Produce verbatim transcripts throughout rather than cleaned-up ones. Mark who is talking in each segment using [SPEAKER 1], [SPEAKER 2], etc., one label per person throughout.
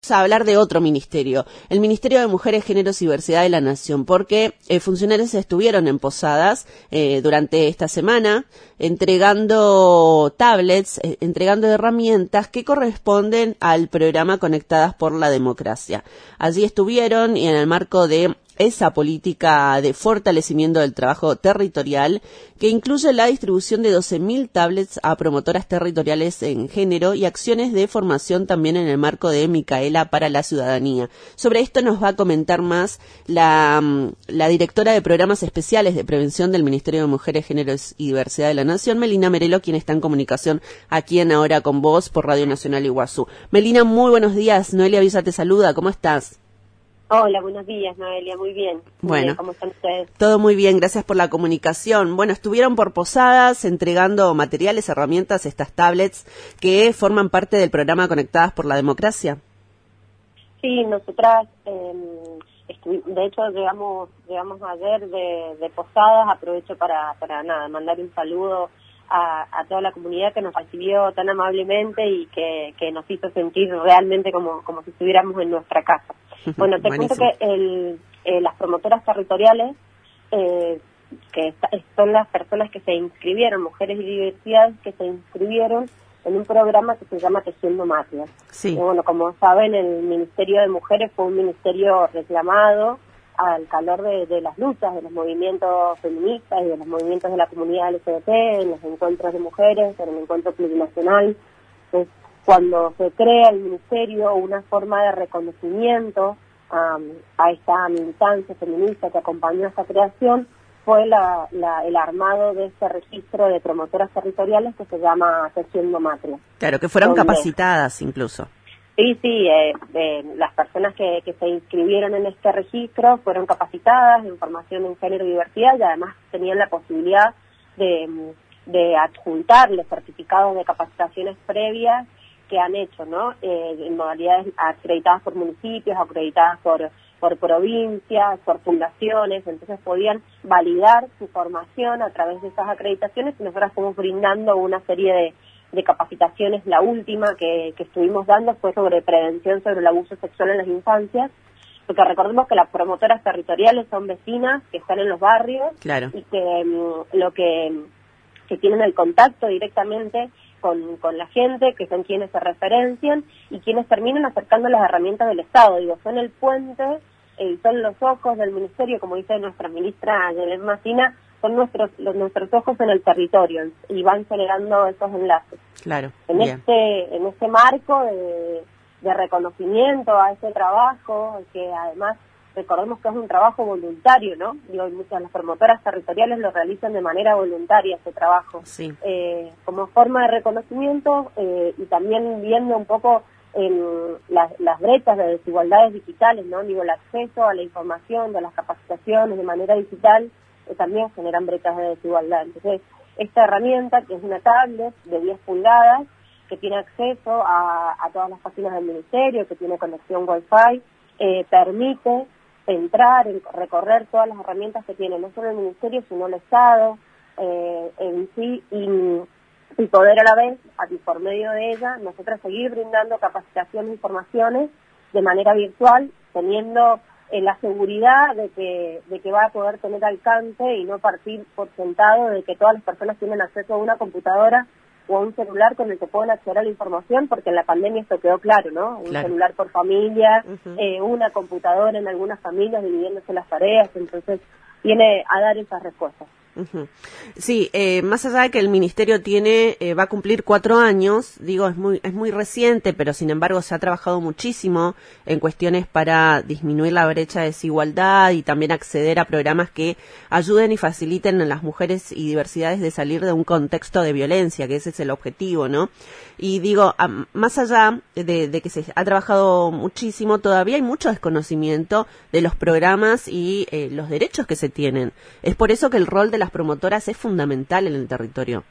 [SPEAKER 1] a hablar de otro ministerio, el Ministerio de Mujeres, Géneros y Diversidad de la Nación, porque eh, funcionarios estuvieron en Posadas eh, durante esta semana entregando tablets, eh, entregando herramientas que corresponden al programa Conectadas por la Democracia. Allí estuvieron y en el marco de esa política de fortalecimiento del trabajo territorial que incluye la distribución de doce mil tablets a promotoras territoriales en género y acciones de formación también en el marco de Micaela para la ciudadanía. Sobre esto nos va a comentar más la, la directora de programas especiales de prevención del Ministerio de Mujeres, Géneros y Diversidad de la Nación, Melina Merelo, quien está en comunicación aquí en Ahora con Vos por Radio Nacional Iguazú. Melina, muy buenos días. Noelia Visa te saluda. ¿Cómo estás?
[SPEAKER 2] Hola, buenos días, Noelia, muy bien. Muy
[SPEAKER 1] bueno,
[SPEAKER 2] bien. ¿Cómo están ustedes?
[SPEAKER 1] Todo muy bien, gracias por la comunicación. Bueno, estuvieron por Posadas entregando materiales, herramientas, estas tablets que forman parte del programa Conectadas por la Democracia.
[SPEAKER 2] Sí, nosotras, eh, de hecho, llegamos, llegamos ayer de, de Posadas. Aprovecho para, para nada, mandar un saludo a, a toda la comunidad que nos recibió tan amablemente y que, que nos hizo sentir realmente como, como si estuviéramos en nuestra casa. Bueno, te cuento que el, eh, las promotoras territoriales, eh, que está, son las personas que se inscribieron, mujeres y diversidad, que se inscribieron en un programa que se llama Tejiendo Matrias.
[SPEAKER 1] Sí.
[SPEAKER 2] Y bueno, como saben, el Ministerio de Mujeres fue un ministerio reclamado al calor de, de las luchas, de los movimientos feministas y de los movimientos de la comunidad L G B T, en los encuentros de mujeres, en el encuentro plurinacional. Entonces, cuando se crea el ministerio, una forma de reconocimiento um, a esta militancia feminista que acompañó a esta creación fue la, la, el armado de este registro de promotoras territoriales que se llama Tejiendo Matrias.
[SPEAKER 1] Claro, que fueron
[SPEAKER 2] donde,
[SPEAKER 1] capacitadas incluso.
[SPEAKER 2] Sí, sí, eh, eh, las personas que, que se inscribieron en este registro fueron capacitadas en formación en género y diversidad y además tenían la posibilidad de, de adjuntarles certificados de capacitaciones previas que han hecho, ¿no? Eh, en modalidades acreditadas por municipios, acreditadas por, por provincias, por fundaciones, entonces podían validar su formación a través de esas acreditaciones y nosotros estamos brindando una serie de, de capacitaciones. La última que, que estuvimos dando fue sobre prevención sobre el abuso sexual en las infancias, porque recordemos que las promotoras territoriales son vecinas que están en los barrios.
[SPEAKER 1] Claro.
[SPEAKER 2] Y que um, lo que, que tienen el contacto directamente Con, con la gente, que son quienes se referencian y quienes terminan acercando las herramientas del Estado. Digo, son el puente y eh, son los ojos del Ministerio, como dice nuestra ministra Yelén Macina, son nuestros los, nuestros ojos en el territorio y van generando esos enlaces.
[SPEAKER 1] Claro.
[SPEAKER 2] En
[SPEAKER 1] bien.
[SPEAKER 2] este en este marco de, de reconocimiento a ese trabajo, que además recordemos que es un trabajo voluntario, ¿no? Digo, muchas de las promotoras territoriales lo realizan de manera voluntaria, ese trabajo.
[SPEAKER 1] Sí.
[SPEAKER 2] Eh, como forma de reconocimiento eh, y también viendo un poco en las, las brechas de desigualdades digitales, ¿no? Digo, el acceso a la información, de las capacitaciones de manera digital, eh, también generan brechas de desigualdad. Entonces, esta herramienta, que es una tablet de diez pulgadas, que tiene acceso a, a todas las páginas del Ministerio, que tiene conexión Wi-Fi, eh, permite entrar, en recorrer todas las herramientas que tiene no solo el Ministerio, sino el Estado eh, en sí, y, y poder a la vez, aquí por medio de ella, nosotros seguir brindando capacitaciones y formaciones de manera virtual, teniendo eh, la seguridad de que, de que va a poder tener alcance y no partir por sentado de que todas las personas tienen acceso a una computadora o a un celular con el que pueden acceder a la información, porque en la pandemia esto quedó claro, ¿no? Un
[SPEAKER 1] claro.
[SPEAKER 2] celular por familia,
[SPEAKER 1] Uh-huh.
[SPEAKER 2] eh, una computadora en algunas familias dividiéndose las tareas, entonces viene a dar esas respuestas.
[SPEAKER 1] Uh-huh. Sí, eh, más allá de que el ministerio tiene eh, va a cumplir cuatro años, digo, es muy es muy reciente, pero sin embargo se ha trabajado muchísimo en cuestiones para disminuir la brecha de desigualdad y también acceder a programas que ayuden y faciliten a las mujeres y diversidades de salir de un contexto de violencia, que ese es el objetivo, ¿no? Y digo, a, más allá de, de que se ha trabajado muchísimo, todavía hay mucho desconocimiento de los programas y eh, los derechos que se tienen. Es por eso que el rol de las promotoras es fundamental en el territorio.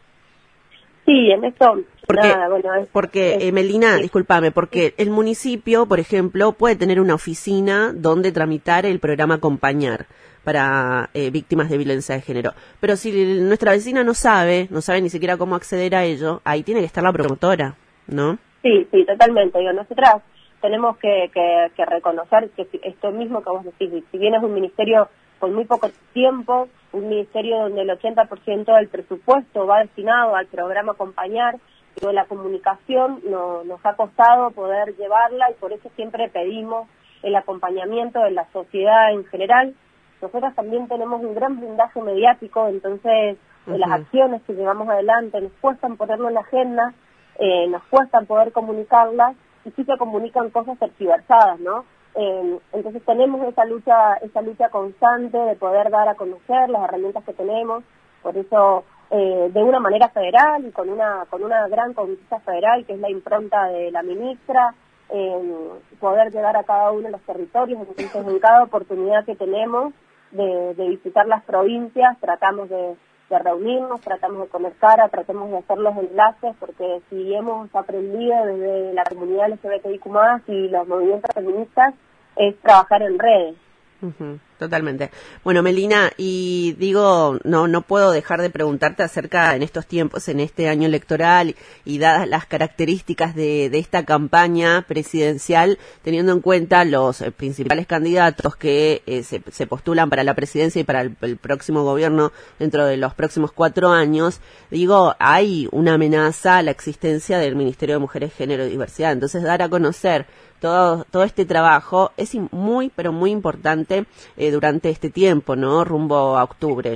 [SPEAKER 2] Sí, en esto,
[SPEAKER 1] porque,
[SPEAKER 2] nada, bueno, es,
[SPEAKER 1] porque
[SPEAKER 2] es,
[SPEAKER 1] eh, Melina,
[SPEAKER 2] sí.
[SPEAKER 1] discúlpame, porque el municipio, por ejemplo, puede tener una oficina donde tramitar el programa Acompañar para eh, víctimas de violencia de género. Pero si nuestra vecina no sabe, no sabe ni siquiera cómo acceder a ello, ahí tiene que estar la promotora, ¿no?
[SPEAKER 2] Sí, sí, totalmente. Digo, nosotras tenemos que, que, que reconocer que esto mismo que vos decís, si bien es un ministerio con muy poco tiempo, un ministerio donde el ochenta por ciento del presupuesto va destinado al programa Acompañar, pero la comunicación no, nos ha costado poder llevarla y por eso siempre pedimos el acompañamiento de la sociedad en general. Nosotros también tenemos un gran blindaje mediático, entonces uh-huh. las acciones que llevamos adelante nos cuestan ponerlo en la agenda, eh, nos cuestan poder comunicarlas y sí se comunican cosas tergiversadas, ¿no? Eh, entonces tenemos esa lucha, esa lucha constante de poder dar a conocer las herramientas que tenemos, por eso eh, de una manera federal y con una con una gran conquista federal que es la impronta de la ministra, eh, poder llegar a cada uno de los territorios, entonces en cada oportunidad que tenemos de, de visitar las provincias tratamos de, de reunirnos, tratamos de poner cara, tratamos de hacer los enlaces, porque si hemos aprendido desde la comunidad L G B T I Q más, y los movimientos feministas, es trabajar en redes.
[SPEAKER 1] Uh-huh, totalmente. Bueno, Melina, y digo, no no puedo dejar de preguntarte acerca, en estos tiempos, en este año electoral, y dadas las características de, de esta campaña presidencial, teniendo en cuenta los eh, principales candidatos que eh, se, se postulan para la presidencia y para el, el próximo gobierno dentro de los próximos cuatro años, digo, hay una amenaza a la existencia del Ministerio de Mujeres, Género y Diversidad. Entonces, dar a conocer todo todo este trabajo es muy, pero muy importante eh, durante este tiempo, ¿no? Rumbo a octubre.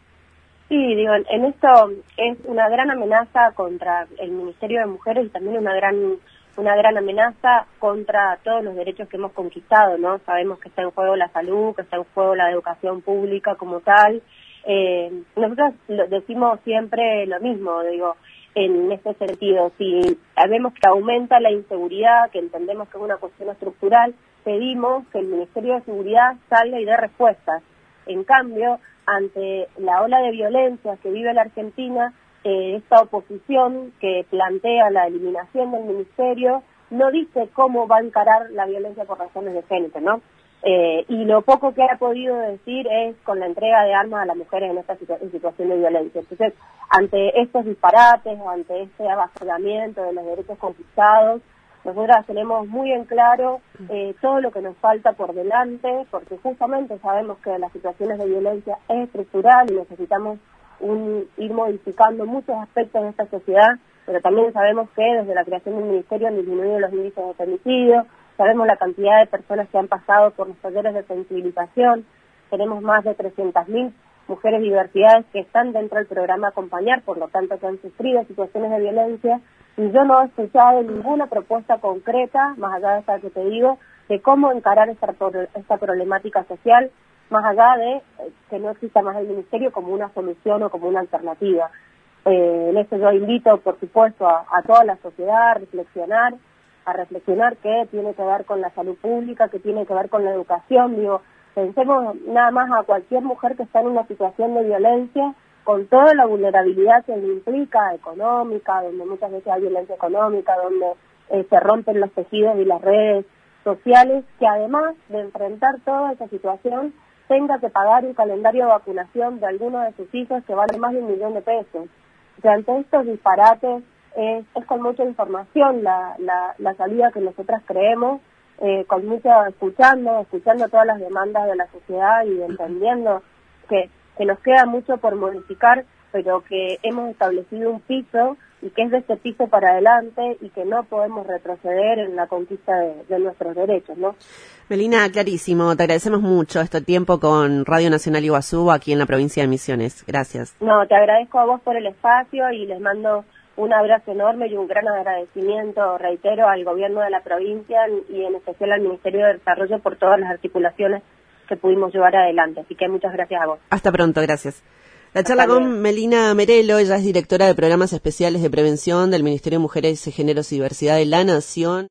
[SPEAKER 2] Sí, digo, en esto es una gran amenaza contra el Ministerio de Mujeres y también una gran una gran amenaza contra todos los derechos que hemos conquistado, ¿no? Sabemos que está en juego la salud, que está en juego la educación pública como tal. Eh, nosotros lo, decimos siempre lo mismo, digo, en este sentido, si vemos que aumenta la inseguridad, que entendemos que es una cuestión estructural, pedimos que el Ministerio de Seguridad salga y dé respuestas. En cambio, ante la ola de violencia que vive la Argentina, eh, esta oposición que plantea la eliminación del ministerio no dice cómo va a encarar la violencia por razones de género, ¿no? Eh, y lo poco que ha podido decir es con la entrega de armas a las mujeres en esta situa- en situación de violencia. Entonces, ante estos disparates, ante este avasallamiento de los derechos conquistados, nosotras tenemos muy en claro eh, todo lo que nos falta por delante, porque justamente sabemos que las situaciones de violencia es estructural y necesitamos un, ir modificando muchos aspectos de esta sociedad, pero también sabemos que desde la creación del ministerio han disminuido los índices de femicidio. Sabemos la cantidad de personas que han pasado por los talleres de sensibilización. Tenemos más de trescientas mil mujeres diversidades que están dentro del programa Acompañar, por lo tanto que han sufrido situaciones de violencia. Y yo no he escuchado ninguna propuesta concreta, más allá de esta que te digo, de cómo encarar esta, esta problemática social, más allá de eh, que no exista más el ministerio como una solución o como una alternativa. Eh, en eso yo invito, por supuesto, a, a toda la sociedad a reflexionar, a reflexionar qué tiene que ver con la salud pública, qué tiene que ver con la educación. Digo, pensemos nada más a cualquier mujer que está en una situación de violencia, con toda la vulnerabilidad que le implica, económica, donde muchas veces hay violencia económica, donde eh, se rompen los tejidos y las redes sociales, que además de enfrentar toda esa situación, tenga que pagar un calendario de vacunación de alguno de sus hijos que vale más de un millón de pesos. O sea, ante estos disparates, Es, es con mucha información la, la, la salida que nosotras creemos, eh, con mucha, escuchando, escuchando todas las demandas de la sociedad y entendiendo que, que nos queda mucho por modificar, pero que hemos establecido un piso y que es de este piso para adelante y que no podemos retroceder en la conquista de, de nuestros derechos, ¿no?
[SPEAKER 1] Melina, clarísimo, te agradecemos mucho este tiempo con Radio Nacional Iguazú aquí en la provincia de Misiones. Gracias.
[SPEAKER 2] No, te agradezco a vos por el espacio y les mando un abrazo enorme y un gran agradecimiento, reitero, al gobierno de la provincia y en especial al Ministerio de Desarrollo por todas las articulaciones que pudimos llevar adelante. Así que muchas gracias a vos.
[SPEAKER 1] Hasta pronto, gracias. La charla Hasta con bien. Melina Merelo, ella es directora de programas especiales de prevención del Ministerio de Mujeres, Géneros y Diversidad de la Nación.